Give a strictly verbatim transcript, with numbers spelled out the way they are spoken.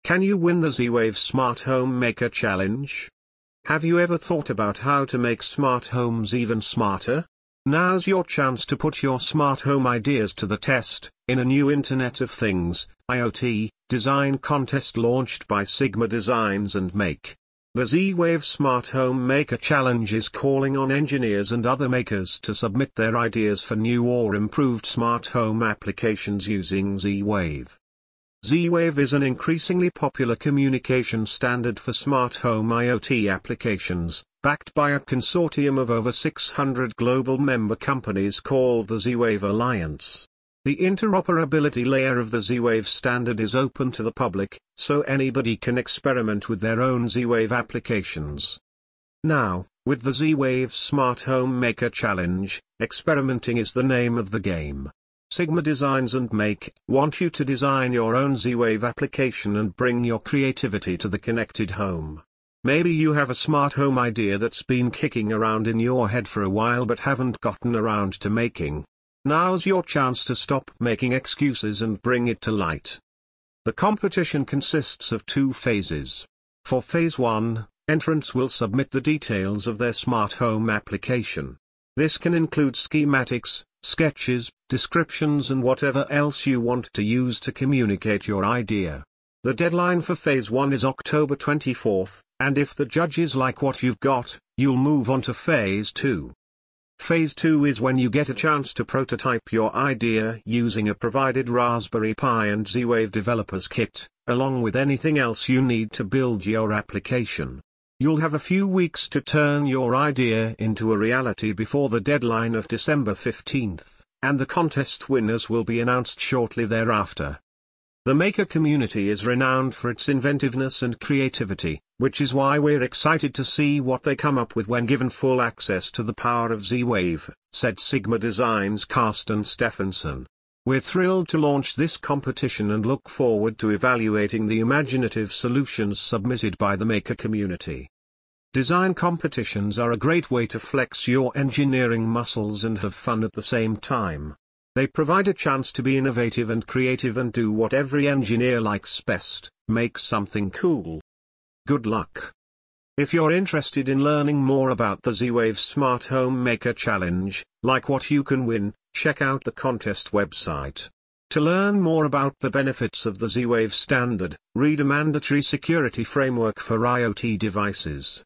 Can you win the Z-Wave Smart Home Maker Challenge? Have you ever thought about how to make smart homes even smarter? Now's your chance to put your smart home ideas to the test, in a new Internet of Things, I O T, design contest launched by Sigma Designs and Make. The Z-Wave Smart Home Maker Challenge is calling on engineers and other makers to submit their ideas for new or improved smart home applications using Z-Wave. Z-Wave is an increasingly popular communication standard for smart home I O T applications, backed by a consortium of over six hundred global member companies called the Z-Wave Alliance. The interoperability layer of the Z-Wave standard is open to the public, so anybody can experiment with their own Z-Wave applications. Now, with the Z-Wave Smart Home Maker Challenge, experimenting is the name of the game. Sigma Designs and Make want you to design your own Z-Wave application and bring your creativity to the connected home. Maybe you have a smart home idea that's been kicking around in your head for a while but haven't gotten around to making. Now's your chance to stop making excuses and bring it to light. The competition consists of two phases. For phase one, entrants will submit the details of their smart home application. This can include schematics, sketches, descriptions and whatever else you want to use to communicate your idea. The deadline for phase one is October twenty-fourth, and if the judges like what you've got, you'll move on to phase two. Phase two is when you get a chance to prototype your idea using a provided Raspberry Pi and Z-Wave Developers Kit, along with anything else you need to build your application. You'll have a few weeks to turn your idea into a reality before the deadline of December fifteenth, and the contest winners will be announced shortly thereafter. The Maker community is renowned for its inventiveness and creativity, which is why we're excited to see what they come up with when given full access to the power of Z-Wave, said Sigma Designs' Carsten Stephenson. We're thrilled to launch this competition and look forward to evaluating the imaginative solutions submitted by the Maker community. Design competitions are a great way to flex your engineering muscles and have fun at the same time. They provide a chance to be innovative and creative and do what every engineer likes best, make something cool. Good luck! If you're interested in learning more about the Z-Wave Smart Home Maker Challenge, like what you can win, check out the contest website. To learn more about the benefits of the Z-Wave standard, read a mandatory security framework for I O T devices.